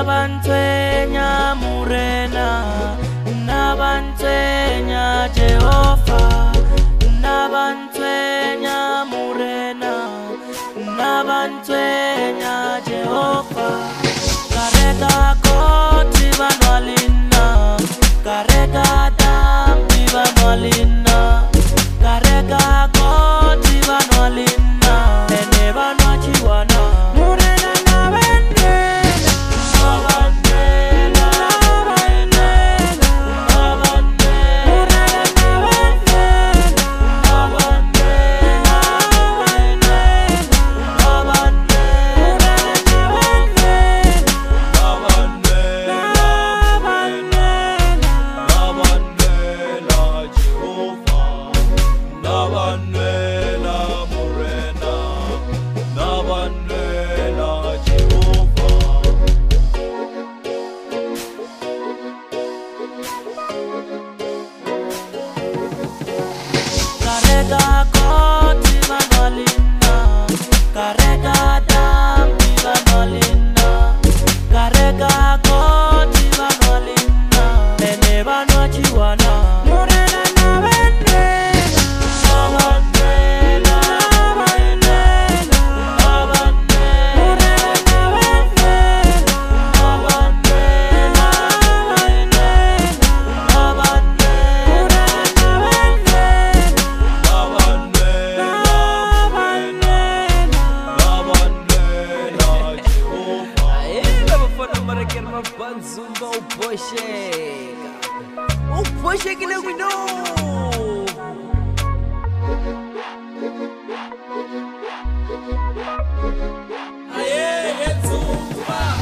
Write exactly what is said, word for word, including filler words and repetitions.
Nabantwenya Murena, Nabantwenya Jehovah, Nabantwenya Murena, Nabantwenya Jehovah. Karega koti banwalina, karega dambi banwalina, karega koti banwalina, ene banwachiwana. Murena nabendela, nabandela, nabandela, nabandela, nabandela, karega koti banwalina, karega dambi banwalina, karega koti banwalina, ene banwachiwana. Murena nabendela, nabandela, nabandela, nabandela, nabandela, nabandela, Banzumba uposheka uposhekile kwino aye yenzumba